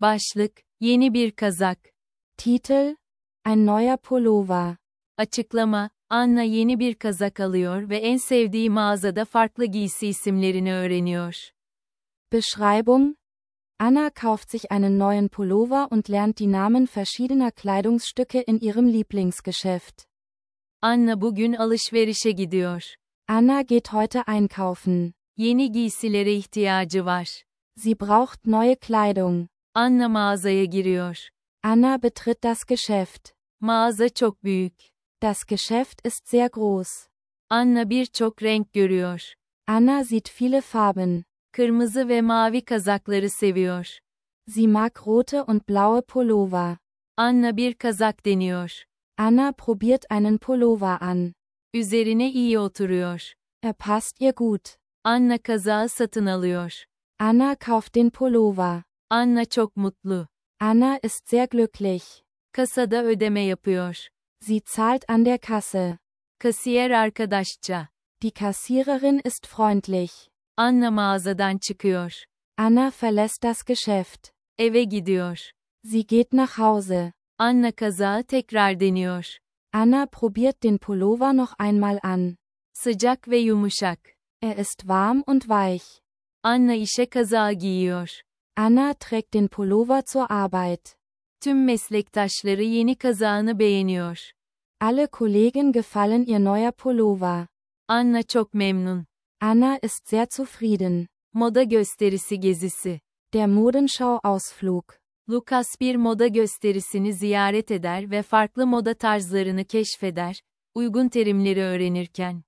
Başlık, yeni bir kazak. Titel: Ein neuer Pullover. Açıklama, Anna yeni bir kazak alıyor ve en sevdiği mağazada farklı giysi isimlerini öğreniyor. Beschreibung: Anna kauft sich einen neuen Pullover und lernt die Namen verschiedener Kleidungsstücke in ihrem Lieblingsgeschäft. Anna bugün alışverişe gidiyor. Anna geht heute einkaufen. Yeni giysilere ihtiyacı var. Sie braucht neue Kleidung. Anna mağazaya giriyor. Anna betritt das Geschäft. Mağaza çok büyük. Das Geschäft ist sehr groß. Anna birçok renk görüyor. Anna sieht viele Farben. Kırmızı ve mavi kazakları seviyor. Sie mag rote und blaue Pullover. Anna bir kazak deniyor. Anna probiert einen Pullover an. Üzerine iyi oturuyor. Passt ihr gut. Anna kazağı satın alıyor. Anna kauft den Pullover. Anna çok mutlu. Anna ist sehr glücklich. Kasada ödeme yapıyor. Sie zahlt an der Kasse. Kasiyer arkadaşça. Die Kassiererin ist freundlich. Anna mağazadan çıkıyor. Anna verlässt das Geschäft. Eve gidiyor. Sie geht nach Hause. Anna kazağı tekrar deniyor. Anna probiert den Pullover noch einmal an. Sıcak ve yumuşak. Ist warm und weich. Anna işe kazağı giyiyor. Anna trägt den Pullover zur Arbeit. Tüm meslektaşları yeni kazağını beğeniyor. Alle Kollegen gefallen ihr neuer Pullover. Anna çok memnun. Anna ist sehr zufrieden. Moda gösterisi gezisi. Der Modenschau-Ausflug. Lucas bir moda gösterisini ziyaret eder ve farklı moda tarzlarını keşfeder, uygun terimleri öğrenirken.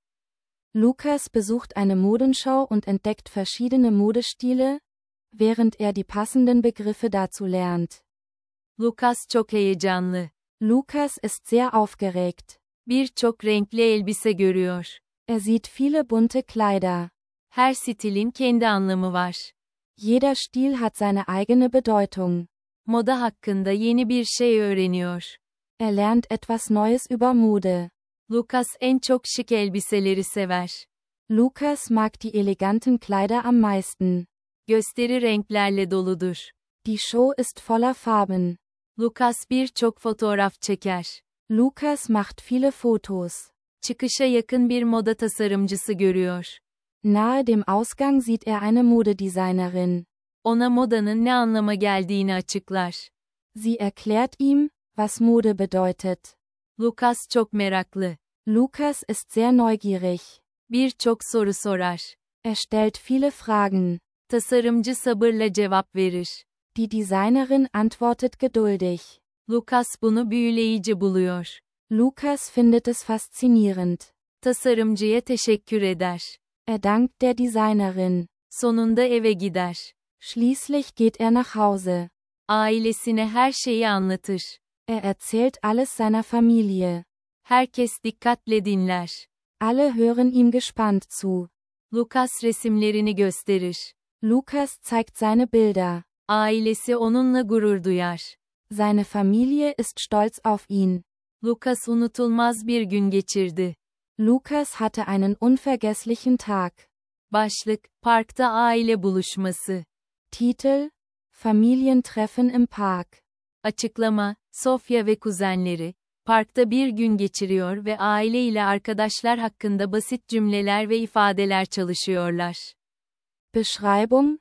Lucas besucht eine Modenschau und entdeckt verschiedene Modestile, während die passenden Begriffe dazu lernt. Lucas çok heyecanlı. Lucas ist sehr aufgeregt. Birçok renkli elbise görüyor. Sieht viele bunte Kleider. Her stilin kendi anlamı var. Jeder Stil hat seine eigene Bedeutung. Moda hakkında yeni bir şey öğreniyor. Lernt etwas Neues über Mode. Lucas en çok şık elbiseleri sever. Lucas mag die eleganten Kleider am meisten. Gösteri renklerle doludur. Die Show ist voller Farben. Lucas birçok fotoğraf çeker. Lucas macht viele Fotos. Çıkışa yakın bir moda tasarımcısı görüyor. Nahe dem Ausgang sieht eine Modedesignerin. Ona modanın ne anlama geldiğini açıklar. Sie erklärt ihm, was Mode bedeutet. Lucas çok meraklı. Lucas ist sehr neugierig. Birçok soru sorar. Stellt viele Fragen. Tasarımcı sabırla cevap verir. Die Designerin antwortet geduldig. Lucas bunu büyüleyici buluyor. Lucas findet es faszinierend. Tasarımcıya teşekkür eder. Dankt der Designerin. Sonunda eve gider. Schließlich geht nach Hause. Ailesine her şeyi anlatır. Erzählt alles seiner Familie. Herkes dikkatle dinler. Alle hören ihm gespannt zu. Lucas resimlerini gösterir. Lucas zeigt seine Bilder. Ailesi onunla gurur duyar. Seine Familie ist stolz auf ihn. Lucas unutulmaz bir gün geçirdi. Lucas hatte einen unvergesslichen Tag. Başlık, parkta aile buluşması. Titel: Familientreffen im Park. Açıklama, Sofia ve kuzenleri, parkta bir gün geçiriyor ve aile ile arkadaşlar hakkında basit cümleler ve ifadeler çalışıyorlar. Beschreibung: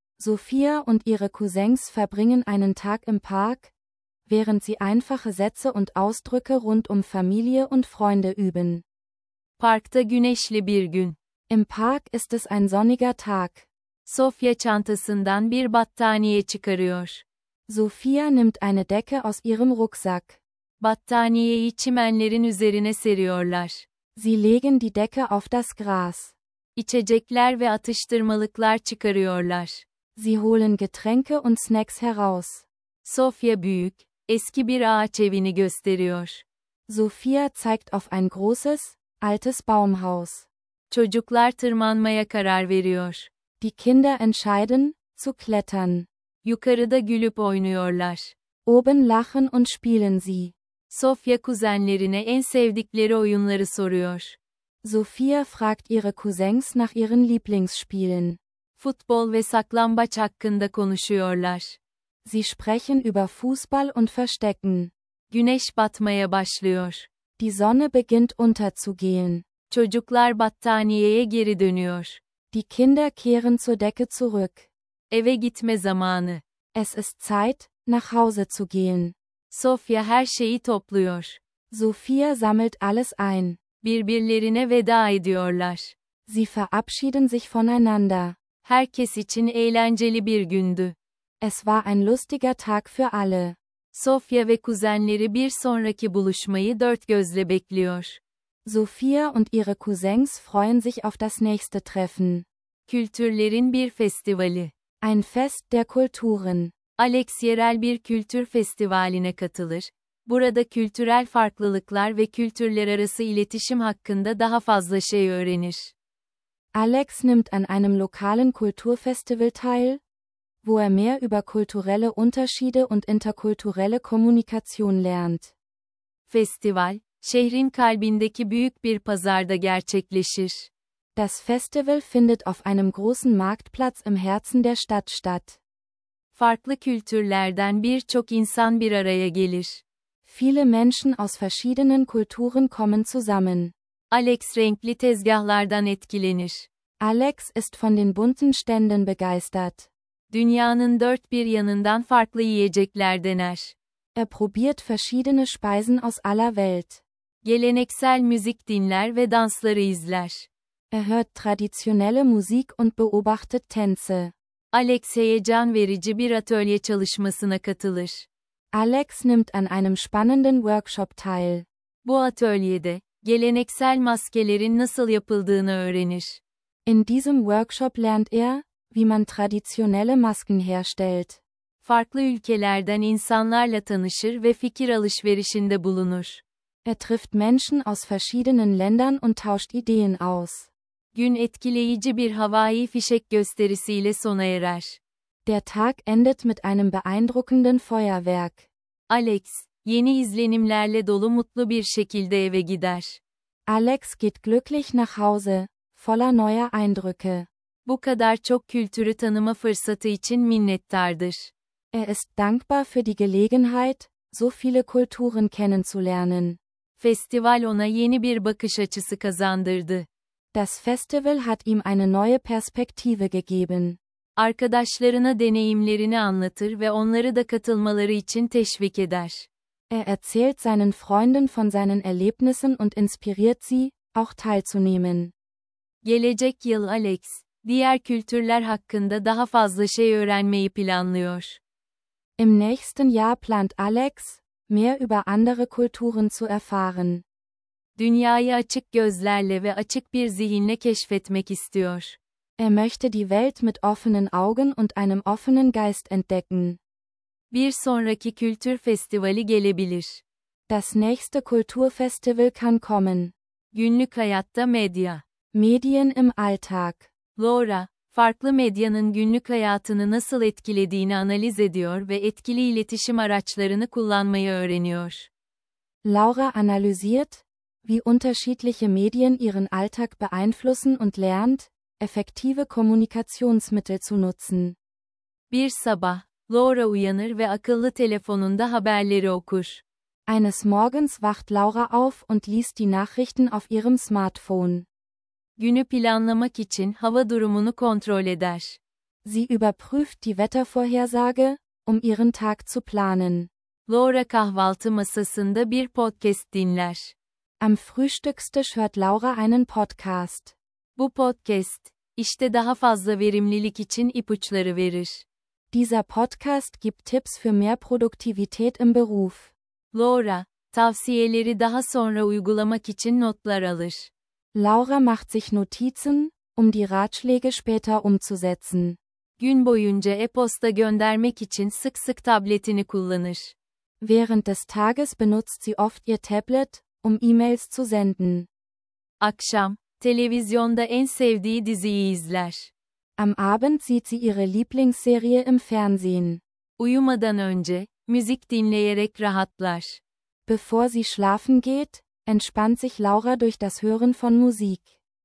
Sophia und ihre Cousins verbringen einen Tag im Park, während sie einfache Sätze und Ausdrücke rund Familie und Freunde üben. Parkta güneşli bir gün. Im Park ist es ein sonniger Tag. Sofia çantasından bir battaniye çıkarıyor. Sophia nimmt eine Decke aus ihrem Rucksack. Battaniyeyi çimenlerin üzerine seriyorlar. Sie legen die Decke auf das Gras. İçecekler ve atıştırmalıklar çıkarıyorlar. Sie holen Getränke und Snacks heraus. Sofia büyük, eski bir ağaç evini gösteriyor. Sophia zeigt auf ein großes, altes Baumhaus. Çocuklar tırmanmaya karar veriyor. Die Kinder entscheiden, zu klettern. Yukarıda gülüp oynuyorlar. Oben lachen und spielen sie. Sofia kuzenlerine en sevdikleri oyunları soruyor. Sophia fragt ihre Cousins nach ihren Lieblingsspielen. Futbol ve saklambaç hakkında konuşuyorlar. Sie sprechen über Fußball und Verstecken. Güneş batmaya başlıyor. Die Sonne beginnt unterzugehen. Çocuklar battaniyeye geri dönüyor. Die Kinder kehren zur Decke zurück. Eve gitme zamanı. Es ist Zeit, nach Hause zu gehen. Sofya her şeyi topluyor. Sophia sammelt alles ein. Birbirlerine veda ediyorlar. Sie verabschieden sich voneinander. Herkes için eğlenceli bir gündü. Es war ein lustiger Tag für alle. Sofya ve kuzenleri bir sonraki buluşmayı dört gözle bekliyor. Sophia und ihre Cousins freuen sich auf das nächste Treffen. Kültürlerin bir festivali. Ein Fest der Kulturen. Alex yerel bir kültür festivaline katılır. Burada kültürel farklılıklar ve kültürler arası iletişim hakkında daha fazla şey öğrenir. Alex nimmt an einem lokalen Kulturfestival teil, wo mehr über kulturelle Unterschiede und interkulturelle Kommunikation lernt. Festival, şehrin kalbindeki büyük bir pazarda gerçekleşir. Das Festival findet auf einem großen Marktplatz im Herzen der Stadt statt. Farklı kültürlerden birçok insan bir araya gelir. Viele Menschen aus verschiedenen Kulturen kommen zusammen. Alex renkli tezgahlardan etkilenir. Alex ist von den bunten Ständen begeistert. Dünyanın dört bir yanından farklı yiyecekler dener. Probiert verschiedene Speisen aus aller Welt. Geleneksel müzik dinler ve dansları izler. Hört traditionelle Musik und beobachtet Tänze. Alex heyecan verici bir atölye çalışmasına katılır. Alex nimmt an einem spannenden Workshop teil. Bu atölyede, geleneksel maskelerin nasıl yapıldığını öğrenir. In diesem Workshop lernt wie man traditionelle Masken herstellt. Farklı ülkelerden insanlarla tanışır ve fikir alışverişinde bulunur. Trifft Menschen aus verschiedenen Ländern und tauscht Ideen aus. Gün etkileyici bir havai fişek gösterisiyle sona erer. Der Tag endet mit einem beeindruckenden Feuerwerk. Alex, yeni izlenimlerle dolu mutlu bir şekilde eve gider. Alex geht glücklich nach Hause, voller neuer Eindrücke. Bu kadar çok kültürü tanıma fırsatı için minnettardır. Ist dankbar für die Gelegenheit, so viele Kulturen kennenzulernen. Festival ona yeni bir bakış açısı kazandırdı. Das Festival hat ihm eine neue Perspektive gegeben. Arkadaşlarına deneyimlerini anlatır ve onları da katılmaları için teşvik eder. Erzählt seinen Freunden von seinen Erlebnissen und inspiriert sie, auch teilzunehmen. Gelecek yıl Alex, diğer kültürler hakkında daha fazla şey öğrenmeyi planlıyor. Im nächsten Jahr plant Alex, mehr über andere Kulturen zu erfahren. Dünyayı açık gözlerle ve açık bir zihinle keşfetmek istiyor. Möchte die Welt mit offenen Augen und einem offenen Geist entdecken. Bir sonraki kültür festivali gelebilir. Das nächste Kulturfestival kann kommen. Günlük hayatta medya. Medien im Alltag. Laura, farklı medyanın günlük hayatını nasıl etkilediğini analiz ediyor ve etkili iletişim araçlarını kullanmayı öğreniyor. Laura analysiert, wie unterschiedliche Medien ihren Alltag beeinflussen und lernt, effektive Kommunikationsmittel zu nutzen. Bir sabah, Laura uyanır ve akıllı telefonunda haberleri okur. Eines Morgens wacht Laura auf und liest die Nachrichten auf ihrem Smartphone. Günü planlamak için hava durumunu kontrol eder. Sie überprüft die Wettervorhersage, ihren Tag zu planen. Laura kahvaltı masasında bir podcast dinler. Am Frühstückstisch hört Laura einen Podcast. Bu podcast, işte daha fazla verimlilik için ipuçları verir. Dieser Podcast gibt Tipps für mehr Produktivität im Beruf. Laura, tavsiyeleri daha sonra uygulamak için notlar alır. Laura macht sich Notizen, die Ratschläge später umzusetzen. Gün boyunca e-posta göndermek için sık sık tabletini kullanır. Während des Tages benutzt sie oft ihr Tablet, E-Mails zu senden. Akşam, televizyonda en sevdiği diziyi izler. Am Abend sieht sie ihre Lieblingsserie im Fernsehen. Uyumadan önce, müzik dinleyerek rahatlar. Bevor sie schlafen geht, entspannt sich Laura durch das Hören von Musik.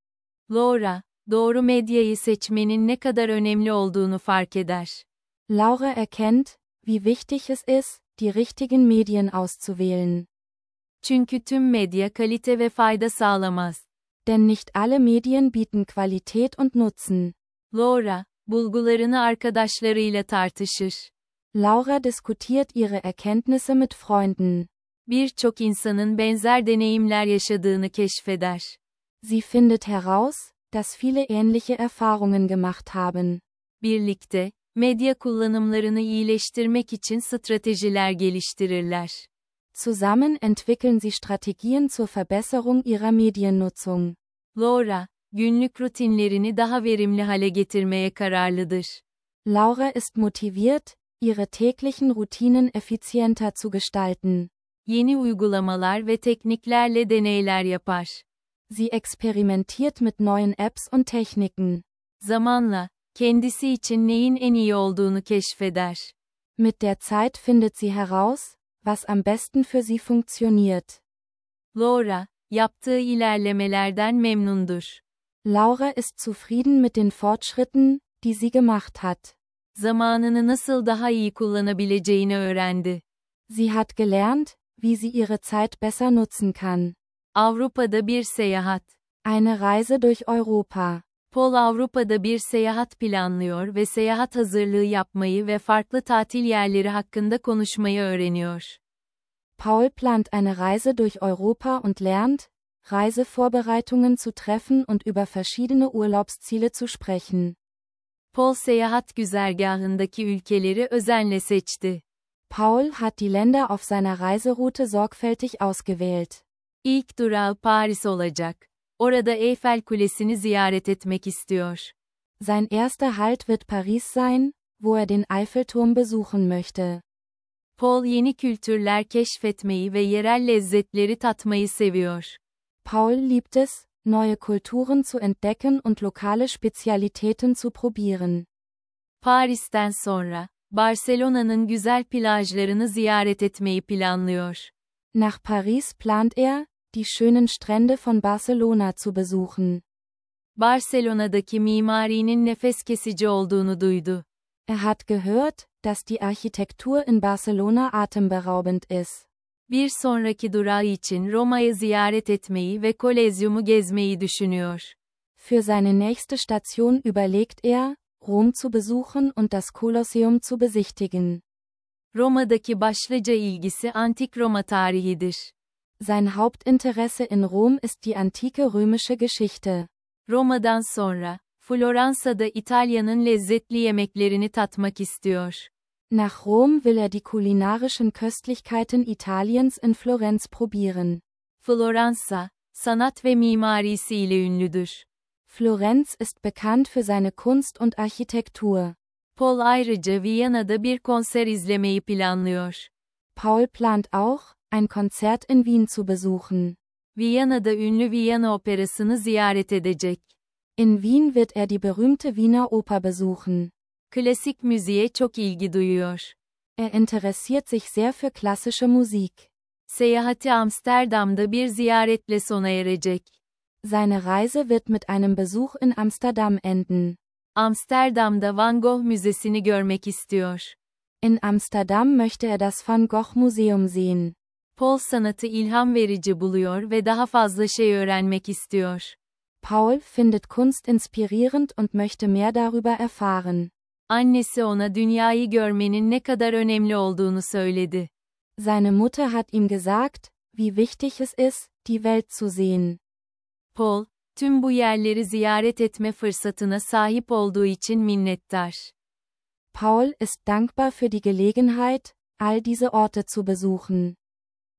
Laura, doğru medyayı seçmenin ne kadar önemli olduğunu fark eder. Laura erkennt, wie wichtig es ist, die richtigen Medien auszuwählen. Çünkü tüm medya kalite ve fayda sağlamaz. Denn nicht alle Medien bieten Qualität und Nutzen. Laura, bulgularını arkadaşlarıyla tartışır. Laura diskutiert ihre Erkenntnisse mit Freunden. Birçok insanın benzer deneyimler yaşadığını keşfeder. Sie findet heraus, dass viele ähnliche Erfahrungen gemacht haben. Birlikte, medya kullanımlarını iyileştirmek için stratejiler geliştirirler. Zusammen entwickeln sie Strategien zur Verbesserung ihrer Mediennutzung. Laura, günlük rutinlerini daha verimli hale getirmeye kararlıdır. Laura ist motiviert, ihre täglichen Routinen effizienter zu gestalten. Yeni uygulamalar ve tekniklerle deneyler yapar. Sie experimentiert mit neuen Apps und Techniken. Zamanla, kendisi için neyin en iyi olduğunu keşfeder. Mit der Zeit findet sie heraus, was am besten für sie funktioniert. Laura, yaptığı ilerlemelerden memnundur. Laura ist zufrieden mit den Fortschritten, die sie gemacht hat. Zamanını nasıl daha iyi kullanabileceğini öğrendi. Sie hat gelernt, wie sie ihre Zeit besser nutzen kann. Avrupa'da bir seyahat. Eine Reise durch Europa. Paul Avrupa'da bir seyahat planlıyor ve seyahat hazırlığı yapmayı ve farklı tatil yerleri hakkında konuşmayı öğreniyor. Paul plant eine Reise durch Europa und lernt, Reisevorbereitungen zu treffen und über verschiedene Urlaubsziele zu sprechen. Paul seyahat güzergahındaki ülkeleri özenle seçti. Paul hat die Länder auf seiner Reiseroute sorgfältig ausgewählt. İlk durağı Paris olacak. Orada Eyfel Kulesi'ni ziyaret etmek istiyor. Sein erster Halt wird Paris sein, wo er den Eiffelturm besuchen möchte. Paul yeni kültürler keşfetmeyi ve yerel lezzetleri tatmayı seviyor. Paul liebt es, neue Kulturen zu entdecken und lokale Spezialitäten zu probieren. Paris'ten sonra, Barcelona'nın güzel plajlarını ziyaret etmeyi planlıyor. Nach Paris plant er, die schönen Strände von Barcelona zu besuchen. Barcelona'daki mimarinin nefes kesici olduğunu duydu. Er hat gehört, dass die Architektur in Barcelona atemberaubend ist. Bir sonraki durağı için Roma'yı ziyaret etmeyi ve Kolezyum'u gezmeyi düşünüyor. Für seine nächste Station überlegt er, Rom zu besuchen und das Kolosseum zu besichtigen. Roma'daki başlıca ilgisi antik Roma tarihidir. Sein Hauptinteresse in Rom ist die antike römische Geschichte. Roma'dan sonra, Floransa'da İtalya'nın lezzetli yemeklerini tatmak istiyor. Nach Rom will er die kulinarischen Köstlichkeiten Italiens in Florenz probieren. Floransa, sanat ve mimarisiyle ünlüdür. Florenz ist bekannt für seine Kunst und Architektur. Paul ayrıca Viyana'da bir konser izlemeyi planlıyor. Paul plant auch, ein Konzert in Wien zu besuchen. Viyana'da ünlü Viyana Operası'nı ziyaret edecek. In Wien wird er die berühmte Wiener Oper besuchen. Klasik müziğe çok ilgi duyuyor. Er interessiert sich sehr für klassische Musik. Seyahati Amsterdam'da bir ziyaretle sona erecek. Seine Reise wird mit einem Besuch in Amsterdam enden. Amsterdam'da Van Gogh Müzesi'ni görmek istiyor. In Amsterdam möchte er das Van Gogh Museum sehen. Paul sanatı ilham verici buluyor ve daha fazla şey öğrenmek istiyor. Paul findet Kunst inspirierend und möchte mehr darüber erfahren. Annesi ona dünyayı görmenin ne kadar önemli olduğunu söyledi. Seine Mutter hat ihm gesagt, wie wichtig es ist, die Welt zu sehen. Paul, tüm bu yerleri ziyaret etme fırsatına sahip olduğu için minnettar. Paul ist dankbar für die Gelegenheit, all diese Orte zu besuchen.